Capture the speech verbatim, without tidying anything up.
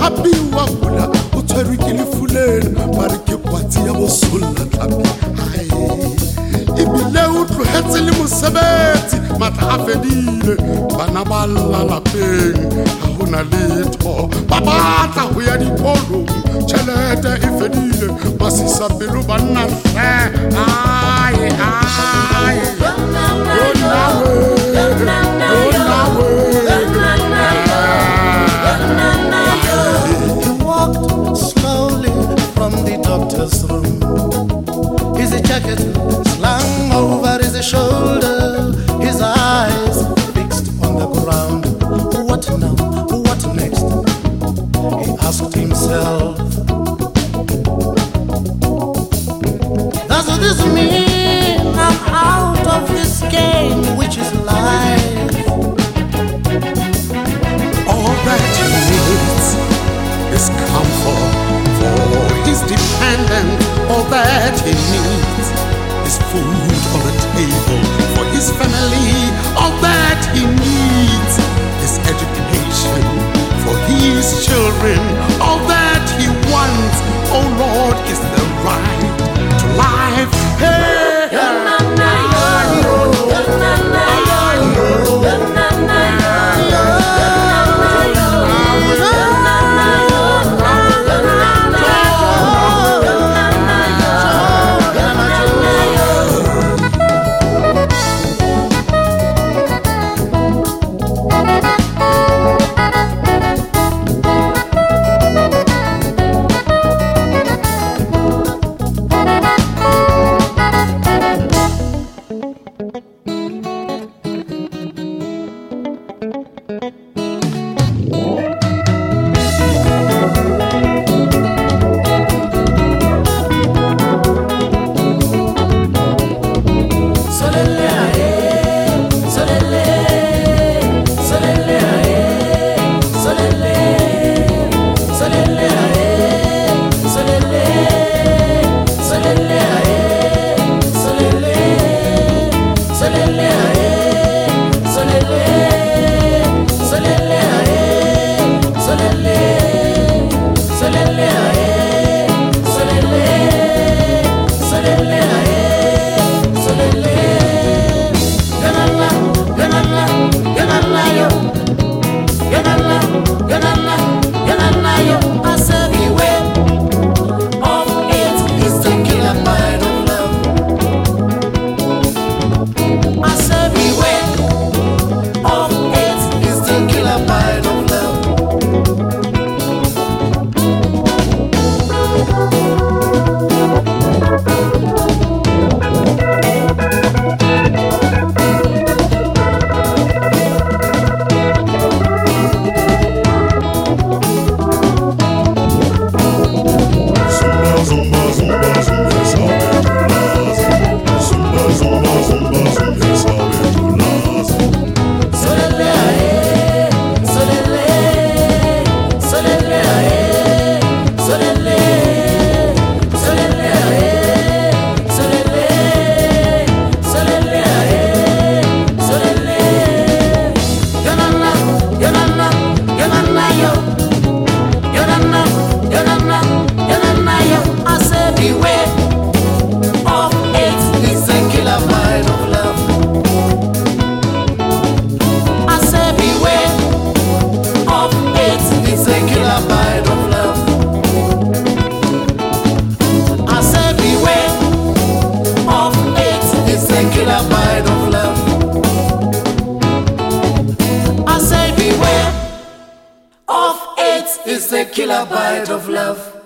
happy wa kula o tshwerwe ke lefulelo ba re ke kwatsi ya bosolla tlapi ai ebile o tlohetse le mosebetsi matla a fedile bana ba lla lapeng ha hona letho ba batla ho ya dikolong tjhelete e fedile ba sisa pelo ba nna hle ai ai doctor's room. His jacket slung over his shoulder, his eyes fixed on the ground. What now? What next? He asked himself. Does this mean I'm out of this game, which is life? All that he needs is comfort. For he's dependent, all that he needs is food on the table. For his family, all that he needs is education. For his children, all that he wants, oh Lord, is the right to life. Hey! It's the killer bite of love.